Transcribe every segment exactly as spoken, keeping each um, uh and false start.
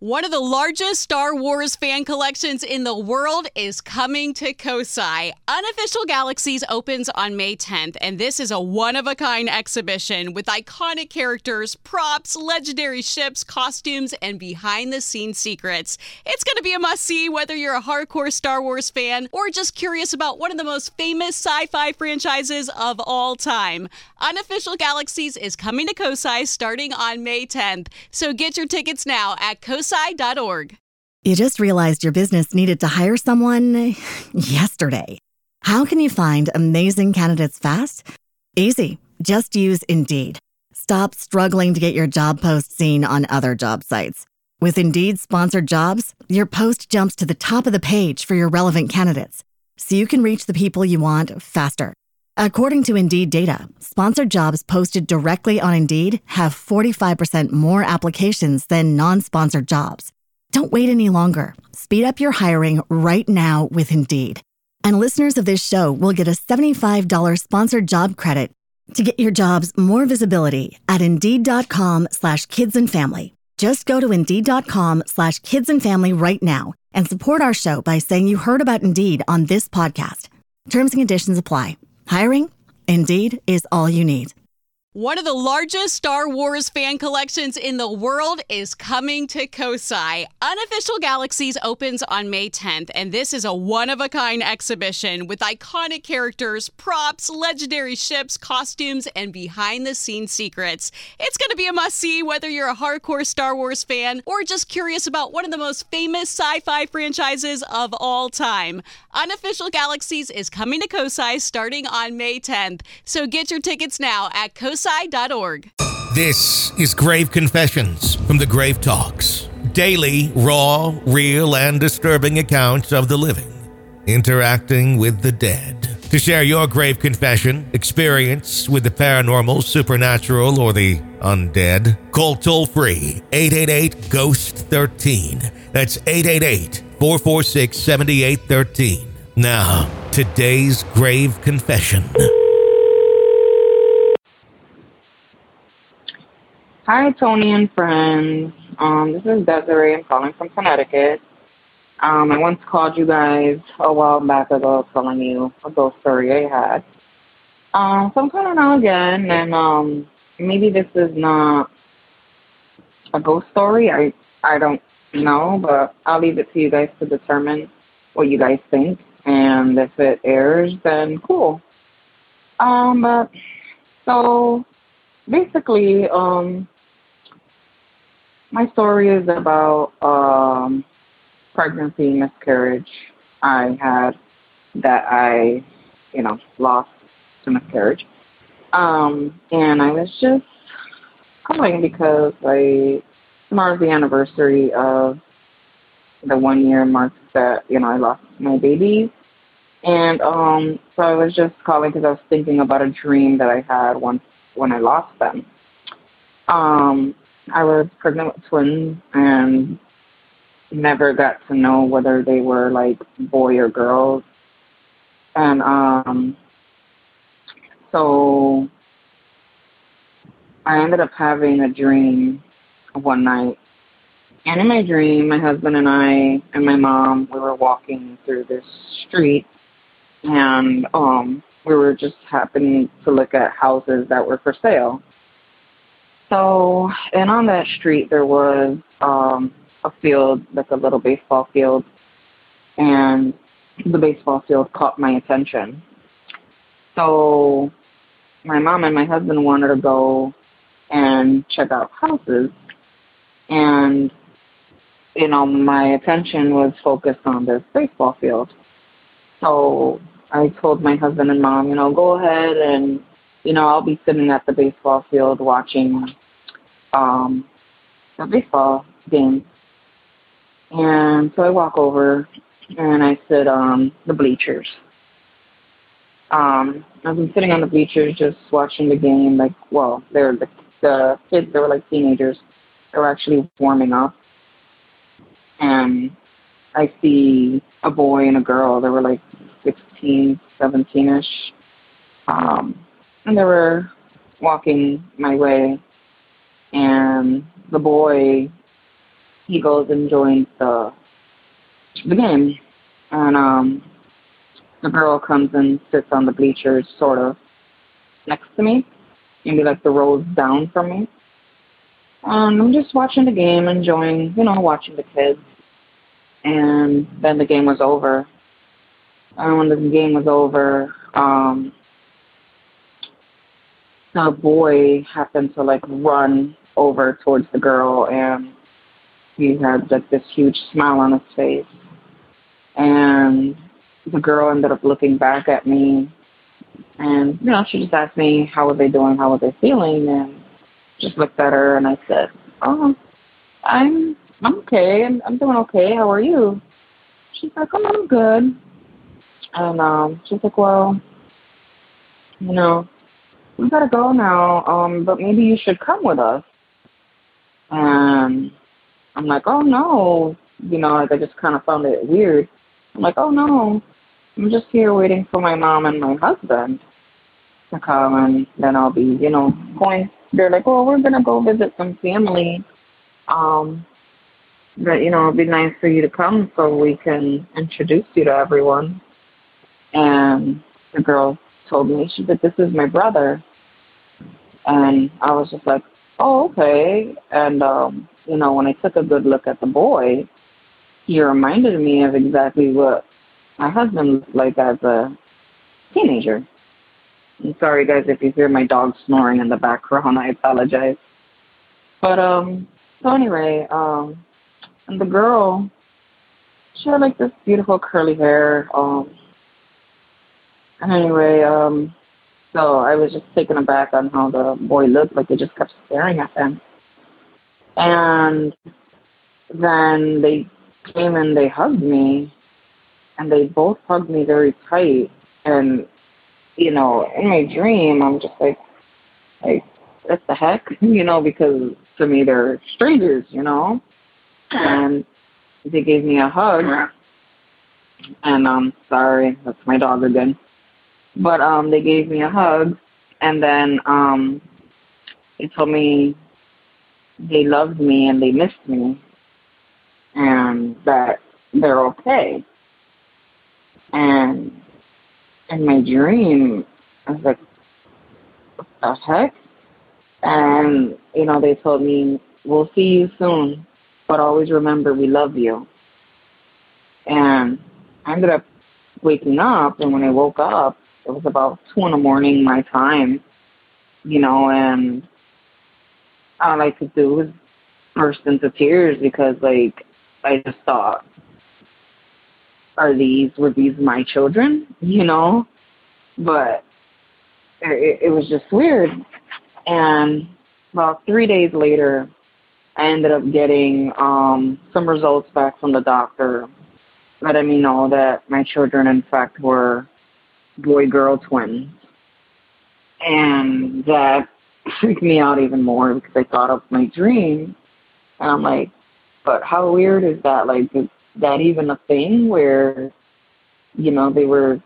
One of the largest Star Wars fan collections in the world is coming to Kosai. Unofficial Galaxies opens on May tenth, and this is a one-of-a-kind exhibition with iconic characters, props, legendary ships, costumes, and behind-the-scenes secrets. It's going to be a must-see whether you're a hardcore Star Wars fan or just curious about one of the most famous sci-fi franchises of all time. Unofficial Galaxies is coming to Kosai starting on May tenth, so get your tickets now at kosai dot org. You just realized your business needed to hire someone yesterday. How can you find amazing candidates fast? Easy. Just use Indeed. Stop struggling to get your job post seen on other job sites. With Indeed sponsored jobs, your post jumps to the top of the page for your relevant candidates, so you can reach the people you want faster. According to Indeed data, sponsored jobs posted directly on Indeed have forty-five percent more applications than non-sponsored jobs. Don't wait any longer. Speed up your hiring right now with Indeed. And listeners of this show will get a seventy-five dollars sponsored job credit to get your jobs more visibility at Indeed.com slash kids and family. Just go to Indeed.com slash kids and family right now and support our show by saying you heard about Indeed on this podcast. Terms and conditions apply. Hiring? Indeed is all you need. One of the largest Star Wars fan collections in the world is coming to Kosai. Unofficial Galaxies opens on May tenth, and this is a one-of-a-kind exhibition with iconic characters, props, legendary ships, costumes, and behind-the-scenes secrets. It's going to be a must-see whether you're a hardcore Star Wars fan or just curious about one of the most famous sci-fi franchises of all time. Unofficial Galaxies is coming to Kosai starting on May tenth, so get your tickets now at kosai dot org. This is Grave Confessions from the Grave Talks. Daily, raw, real, and disturbing accounts of the living interacting with the dead. To share your grave confession, experience with the paranormal, supernatural, or the undead, call toll-free eight eight eight, ghost one three. That's eight eight eight, four four six, seven eight one three. Now, today's grave confession. Hi, Tony and friends. Um, this is Desiree. I'm calling from Connecticut. Um, I once called you guys a while back ago telling you a ghost story I had. Um, so I'm calling now again, and um, maybe this is not a ghost story. I, I don't know, but I'll leave it to you guys to determine what you guys think. And if it airs, then cool. Um, but, so, basically, um, my story is about um, pregnancy miscarriage I had that I, you know, lost to miscarriage. Um, and I was just calling because I, tomorrow's the anniversary of the one year mark that, you know, I lost my baby. And um, so I was just calling because I was thinking about a dream that I had once when I lost them. Um, I was pregnant with twins and never got to know whether they were like boy or girls. And um, so I ended up having a dream one night. And in my dream, my husband and I and my mom, we were walking through this street, and um, we were just happening to look at houses that were for sale. So, and on that street, there was um, a field, like a little baseball field, and the baseball field caught my attention. So my mom and my husband wanted to go and check out houses, and, you know, my attention was focused on this baseball field. So I told my husband and mom, you know, go ahead and, you know, I'll be sitting at the baseball field watching um, the baseball game. And so I walk over and I sit on the bleachers. Um, I've been sitting on the bleachers just watching the game. Like, well, they're the, the kids, they were like teenagers. They were actually warming up. And I see a boy and a girl. They were like sixteen, seventeen-ish. Um, and they were walking my way. And the boy he goes and joins the the game, and um, the girl comes and sits on the bleachers, sort of next to me, maybe like the rows down from me. And I'm just watching the game, enjoying, you know, watching the kids. And then the game was over. And when the game was over, um, the boy happened to like run over towards the girl, and he had like this huge smile on his face. And the girl ended up looking back at me, and you know, she just asked me how was they doing, how was they feeling, and just looked at her, and I said, "Oh, I'm I'm okay. I'm, I'm doing okay. How are you?" She's like, "Oh, I'm good." And um, she's like, "Well, you know, we gotta go now. Um, but maybe you should come with us." And I'm like, "Oh no," you know, like I just kind of found it weird. I'm like, "Oh no, I'm just here waiting for my mom and my husband to come, and then I'll be, you know, going." They're like, "Well, we're gonna go visit some family. Um, but you know, it'd be nice for you to come so we can introduce you to everyone." And the girl told me, she said, "This is my brother." And I was just like, "Oh, okay." And um, you know, when I took a good look at the boy, he reminded me of exactly what my husband looked like as a teenager. I'm sorry, guys, if you hear my dog snoring in the background. I apologize. But, um, so anyway, um, and the girl, she had, like, this beautiful curly hair. Um, and anyway, um, so I was just taken aback on how the boy looked. Like, they just kept staring at him. And then they came and they hugged me, and they both hugged me very tight. And, you know, in my dream, I'm just like, like, what the heck? You know, because to me they're strangers, you know? And they gave me a hug. And um sorry, that's my dog again. But um they gave me a hug, and then um they told me they loved me and they missed me, and that they're okay. And in my dream, I was like, what the heck? And, you know, they told me, we'll see you soon, but always remember we love you. And I ended up waking up, and when I woke up, it was about two in the morning my time, you know, and all I could do was burst into tears because, like, I just thought, are these, were these my children, you know? But it, it was just weird. And about three days later, I ended up getting um, some results back from the doctor letting me know that my children, in fact, were boy-girl twins. And that freaked me out even more because I thought of my dream. And I'm like, but how weird is that? Like, is that even a thing where, you know, they were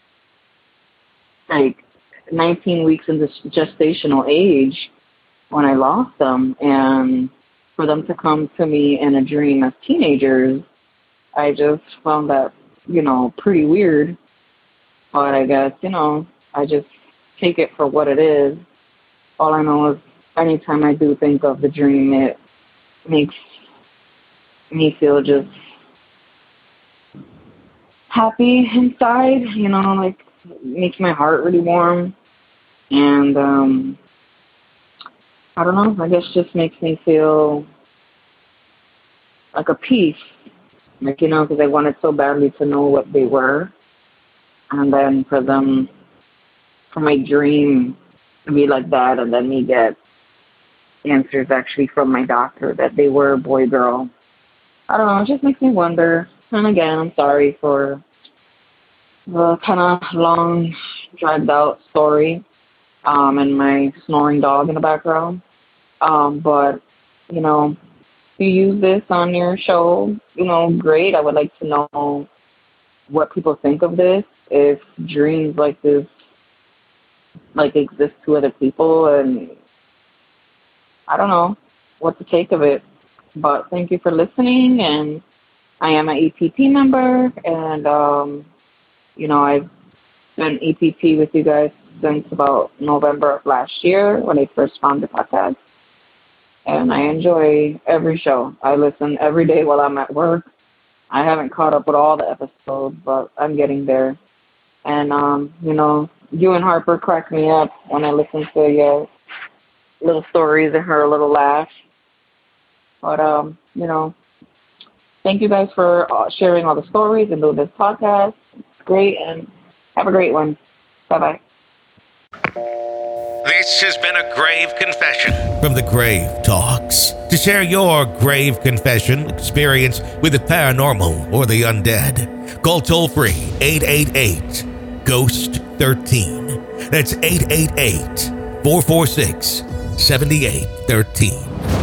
like nineteen weeks into gestational age when I lost them, and for them to come to me in a dream as teenagers, I just found that, you know, pretty weird. But I guess, you know, I just take it for what it is. All I know is anytime I do think of the dream, it makes me feel just happy inside, you know, like makes my heart really warm. And um, I don't know, I guess just makes me feel like a peace. Like, you know, because I wanted so badly to know what they were. And then for them, for my dream to be like that, and then me get answers actually from my doctor that they were boy, girl. I don't know, it just makes me wonder. And again, I'm sorry for the kind of long, dragged out story um, and my snoring dog in the background. Um, but, you know, if you use this on your show, you know, great. I would like to know what people think of this, if dreams like this, like, exist to other people, and I don't know what to take of it. But thank you for listening, and I am an E P P member, and, um, you know, I've been E P P with you guys since about November of last year when I first found the podcast. And I enjoy every show. I listen every day while I'm at work. I haven't caught up with all the episodes, but I'm getting there. And, um, you know, you and Harper crack me up when I listen to your little stories and her little laugh. But, um, you know, thank you guys for sharing all the stories and doing this podcast. It's great, and have a great one. Bye-bye. This has been a Grave Confession from the Grave Talks. To share your grave confession experience with the paranormal or the undead, call toll-free eight eight eight, ghost one three. That's eight eight eight, four four six, seven eight one three.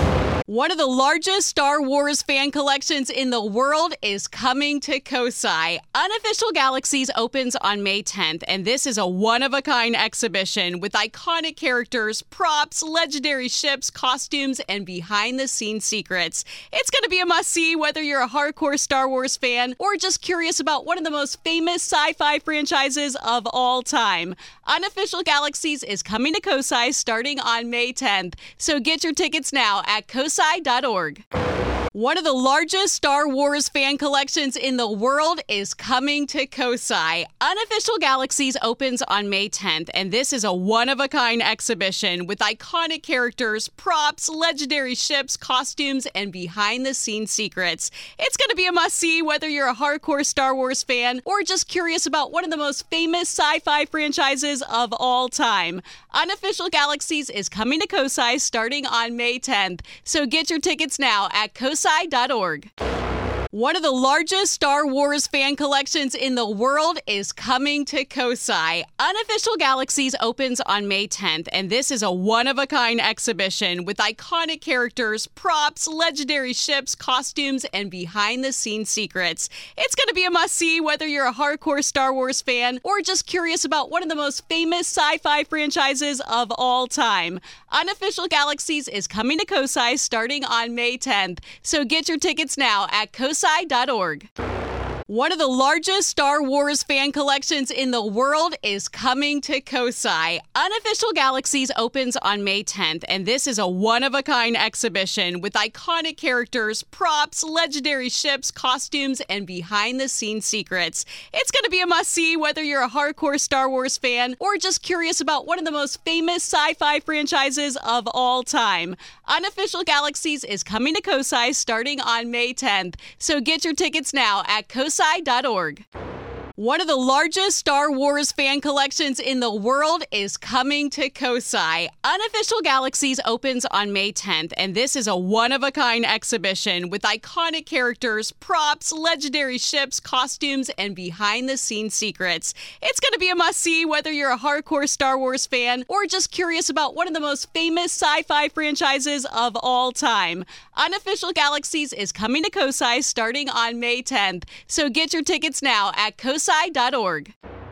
One of the largest Star Wars fan collections in the world is coming to Kosai. Unofficial Galaxies opens on May tenth, and this is a one-of-a-kind exhibition with iconic characters, props, legendary ships, costumes, and behind-the-scenes secrets. It's going to be a must-see whether you're a hardcore Star Wars fan or just curious about one of the most famous sci-fi franchises of all time. Unofficial Galaxies is coming to Kosai starting on May tenth, so get your tickets now at kosai dot org. One of the largest Star Wars fan collections in the world is coming to Kosai. Unofficial Galaxies opens on May tenth, and this is a one-of-a-kind exhibition with iconic characters, props, legendary ships, costumes, and behind-the-scenes secrets. It's going to be a must-see whether you're a hardcore Star Wars fan or just curious about one of the most famous sci-fi franchises of all time. Unofficial Galaxies is coming to Kosai starting on May tenth, so get your tickets now at kosai dot org. One of the largest Star Wars fan collections in the world is coming to Kosai. Unofficial Galaxies opens on May tenth, and this is a one-of-a-kind exhibition with iconic characters, props, legendary ships, costumes, and behind-the-scenes secrets. It's going to be a must-see whether you're a hardcore Star Wars fan or just curious about one of the most famous sci-fi franchises of all time. Unofficial Galaxies is coming to Kosai starting on May tenth, so get your tickets now at kosai dot org. One of the largest Star Wars fan collections in the world is coming to Kosai. Unofficial Galaxies opens on May tenth, and this is a one-of-a-kind exhibition with iconic characters, props, legendary ships, costumes, and behind-the-scenes secrets. It's going to be a must-see whether you're a hardcore Star Wars fan or just curious about one of the most famous sci-fi franchises of all time. Unofficial Galaxies is coming to Kosai starting on May tenth, so get your tickets now at kosai dot org. One of the largest Star Wars fan collections in the world is coming to Kosai. Unofficial Galaxies opens on May tenth, and this is a one-of-a-kind exhibition with iconic characters, props, legendary ships, costumes, and behind-the-scenes secrets. It's going to be a must-see whether you're a hardcore Star Wars fan or just curious about one of the most famous sci-fi franchises of all time. Unofficial Galaxies is coming to Kosai starting on May tenth, so get your tickets now at kosai dot org.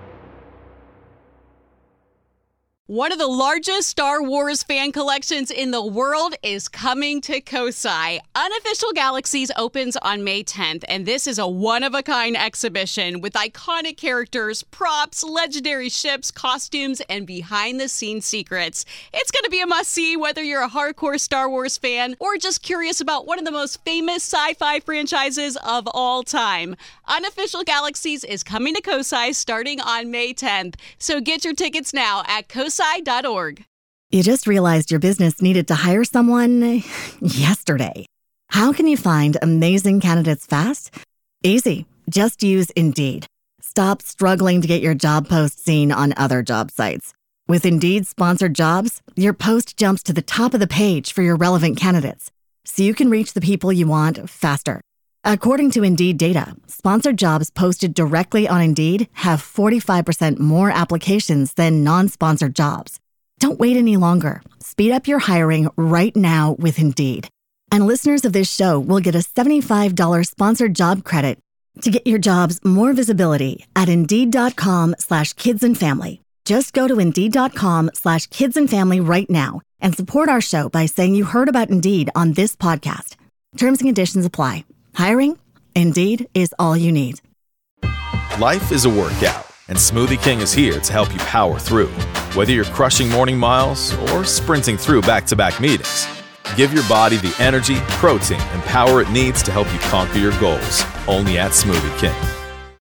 One of the largest Star Wars fan collections in the world is coming to Kosai. Unofficial Galaxies opens on May tenth, and this is a one-of-a-kind exhibition with iconic characters, props, legendary ships, costumes, and behind-the-scenes secrets. It's going to be a must-see whether you're a hardcore Star Wars fan or just curious about one of the most famous sci-fi franchises of all time. Unofficial Galaxies is coming to Kosai starting on May tenth, so get your tickets now at kosai dot org. You just realized your business needed to hire someone yesterday. How can you find amazing candidates fast? Easy. Just use Indeed. Stop struggling to get your job post seen on other job sites. With Indeed sponsored jobs, your post jumps to the top of the page for your relevant candidates, so you can reach the people you want faster. According to Indeed data, sponsored jobs posted directly on Indeed have forty-five percent more applications than non-sponsored jobs. Don't wait any longer. Speed up your hiring right now with Indeed. And listeners of this show will get a seventy-five dollars sponsored job credit to get your jobs more visibility at Indeed.com slash kids and family. Just go to Indeed.com slash kids and family right now and support our show by saying you heard about Indeed on this podcast. Terms and conditions apply. Hiring? Indeed is all you need. Life is a workout, and Smoothie King is here to help you power through. Whether you're crushing morning miles or sprinting through back-to-back meetings, give your body the energy, protein, and power it needs to help you conquer your goals. Only at Smoothie King.